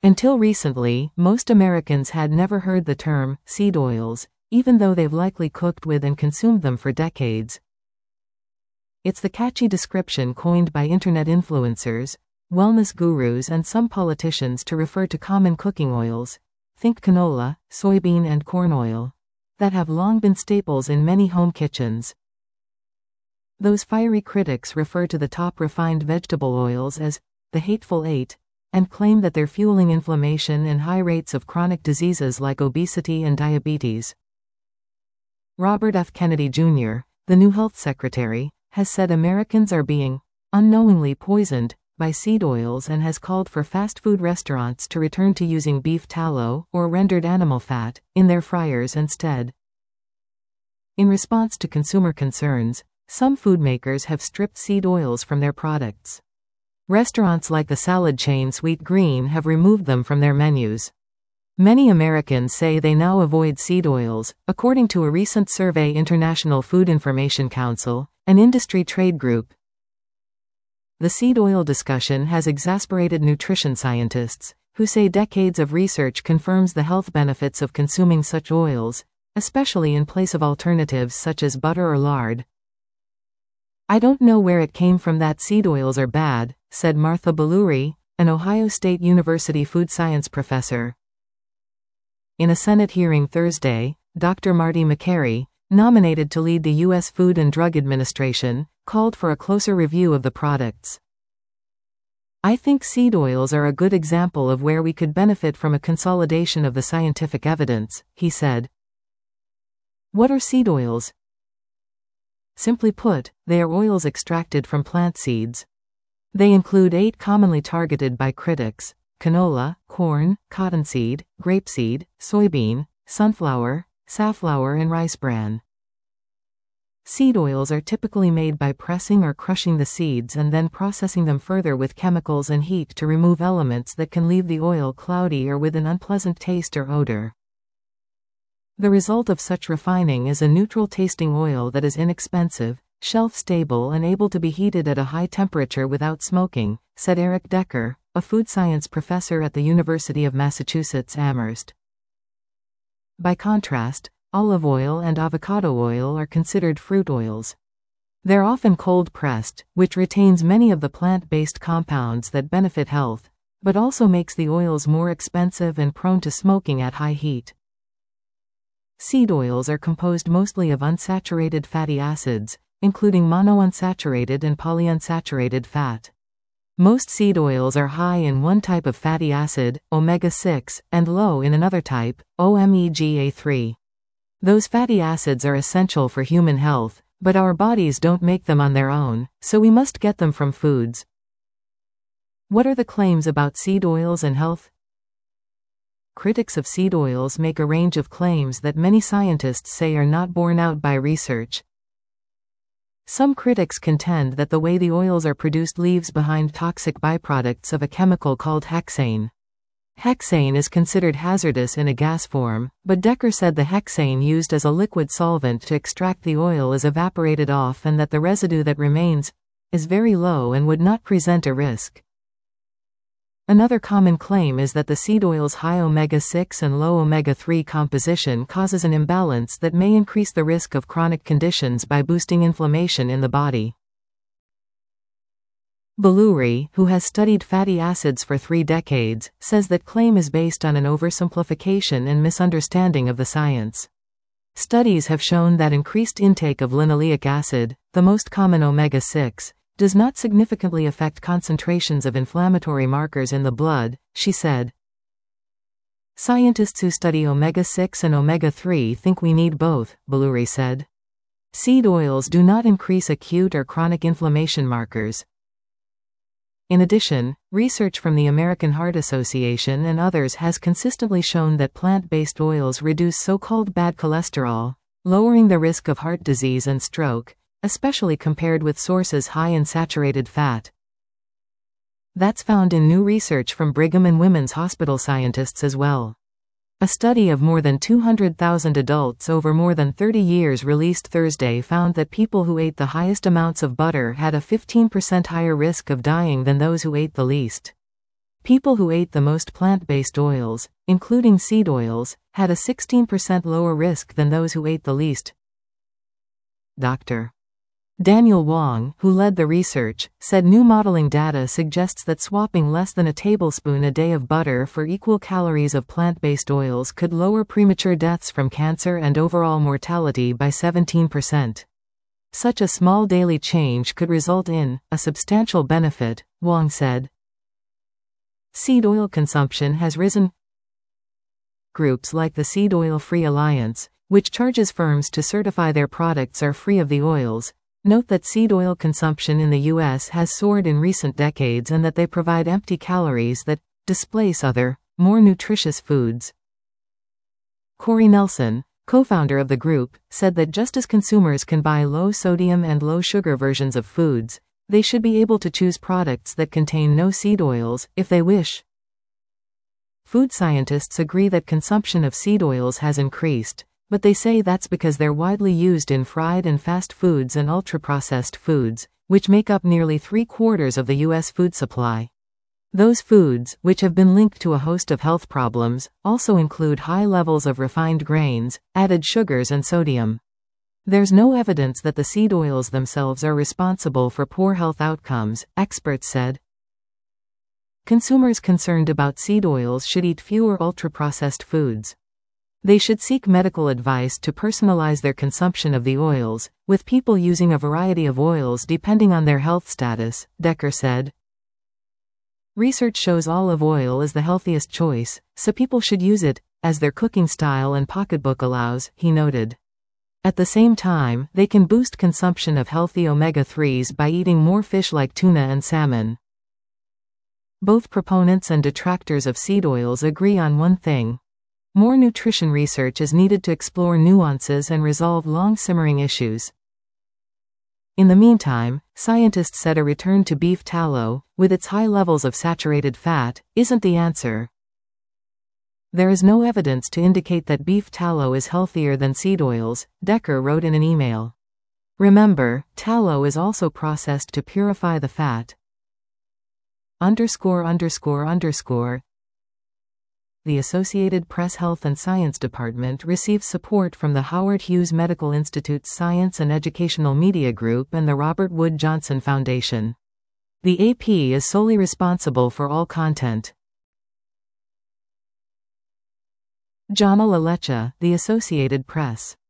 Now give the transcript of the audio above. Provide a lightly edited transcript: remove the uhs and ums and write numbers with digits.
Until recently, most Americans had never heard the term seed oils, even though they've likely cooked with and consumed them for decades. It's the catchy description coined by internet influencers, wellness gurus and some politicians to refer to common cooking oils, think canola, soybean and corn oil, that have long been staples in many home kitchens. Those fiery critics refer to the top refined vegetable oils as the Hateful Eight, and claim that they're fueling inflammation and high rates of chronic diseases like obesity and diabetes. Robert F. Kennedy Jr., the new health secretary, has said Americans are being unknowingly poisoned by seed oils and has called for fast food restaurants to return to using beef tallow or rendered animal fat in their fryers instead. In response to consumer concerns, some food makers have stripped seed oils from their products. Restaurants like the salad chain Sweet Green have removed them from their menus. Many Americans say they now avoid seed oils, according to a recent survey International Food Information Council, an industry trade group. The seed oil discussion has exasperated nutrition scientists, who say decades of research confirms the health benefits of consuming such oils, especially in place of alternatives such as butter or lard. "I don't know where it came from that seed oils are bad," said Martha Belluri, an Ohio State University food science professor. In a Senate hearing Thursday, Dr. Marty Makary, nominated to lead the U.S. Food and Drug Administration, called for a closer review of the products. "I think seed oils are a good example of where we could benefit from a consolidation of the scientific evidence," he said. What are seed oils? Simply put, they are oils extracted from plant seeds. They include 8 commonly targeted by critics: canola, corn, cottonseed, grapeseed, soybean, sunflower, safflower and rice bran. Seed oils are typically made by pressing or crushing the seeds and then processing them further with chemicals and heat to remove elements that can leave the oil cloudy or with an unpleasant taste or odor. The result of such refining is a neutral-tasting oil that is inexpensive, shelf-stable and able to be heated at a high temperature without smoking, said Eric Decker, a food science professor at the University of Massachusetts Amherst. By contrast, olive oil and avocado oil are considered fruit oils. They're often cold-pressed, which retains many of the plant-based compounds that benefit health, but also makes the oils more expensive and prone to smoking at high heat. Seed oils are composed mostly of unsaturated fatty acids, including monounsaturated and polyunsaturated fat. Most seed oils are high in one type of fatty acid, omega-6, and low in another type, omega-3. Those fatty acids are essential for human health, but our bodies don't make them on their own, so we must get them from foods. What are the claims about seed oils and health? Critics of seed oils make a range of claims that many scientists say are not borne out by research. Some critics contend that the way the oils are produced leaves behind toxic byproducts of a chemical called hexane. Hexane is considered hazardous in a gas form, but Decker said the hexane used as a liquid solvent to extract the oil is evaporated off and that the residue that remains is very low and would not present a risk. Another common claim is that the seed oil's high omega-6 and low omega-3 composition causes an imbalance that may increase the risk of chronic conditions by boosting inflammation in the body. Belluri, who has studied fatty acids for 3 decades, says that claim is based on an oversimplification and misunderstanding of the science. Studies have shown that increased intake of linoleic acid, the most common omega-6, does not significantly affect concentrations of inflammatory markers in the blood, she said. Scientists who study omega-6 and omega-3 think we need both, Belluri said. Seed oils do not increase acute or chronic inflammation markers. In addition, research from the American Heart Association and others has consistently shown that plant-based oils reduce so-called bad cholesterol, lowering the risk of heart disease and stroke, especially compared with sources high in saturated fat. That's found in new research from Brigham and Women's Hospital scientists as well. A study of more than 200,000 adults over more than 30 years released Thursday found that people who ate the highest amounts of butter had a 15% higher risk of dying than those who ate the least. People who ate the most plant-based oils, including seed oils, had a 16% lower risk than those who ate the least. Dr. Daniel Wong, who led the research, said new modeling data suggests that swapping less than a tablespoon a day of butter for equal calories of plant-based oils could lower premature deaths from cancer and overall mortality by 17%. Such a small daily change could result in a substantial benefit, Wong said. Seed oil consumption has risen. Groups like the Seed Oil Free Alliance, which charges firms to certify their products are free of the oils, note that seed oil consumption in the U.S. has soared in recent decades and that they provide empty calories that displace other, more nutritious foods. Corey Nelson, co-founder of the group, said that just as consumers can buy low-sodium and low-sugar versions of foods, they should be able to choose products that contain no seed oils, if they wish. Food scientists agree that consumption of seed oils has increased, but they say that's because they're widely used in fried and fast foods and ultra-processed foods, which make up nearly 3/4 of the U.S. food supply. Those foods, which have been linked to a host of health problems, also include high levels of refined grains, added sugars and sodium. There's no evidence that the seed oils themselves are responsible for poor health outcomes, experts said. Consumers concerned about seed oils should eat fewer ultra-processed foods. They should seek medical advice to personalize their consumption of the oils, with people using a variety of oils depending on their health status, Decker said. Research shows olive oil is the healthiest choice, so people should use it, as their cooking style and pocketbook allows, he noted. At the same time, they can boost consumption of healthy omega-3s by eating more fish like tuna and salmon. Both proponents and detractors of seed oils agree on one thing. More nutrition research is needed to explore nuances and resolve long-simmering issues. In the meantime, scientists said a return to beef tallow, with its high levels of saturated fat, isn't the answer. There is no evidence to indicate that beef tallow is healthier than seed oils, Decker wrote in an email. Remember, tallow is also processed to purify the fat. The Associated Press Health and Science Department receives support from the Howard Hughes Medical Institute's Science and Educational Media Group and the Robert Wood Johnson Foundation. The AP is solely responsible for all content. Jana Lalecha, The Associated Press.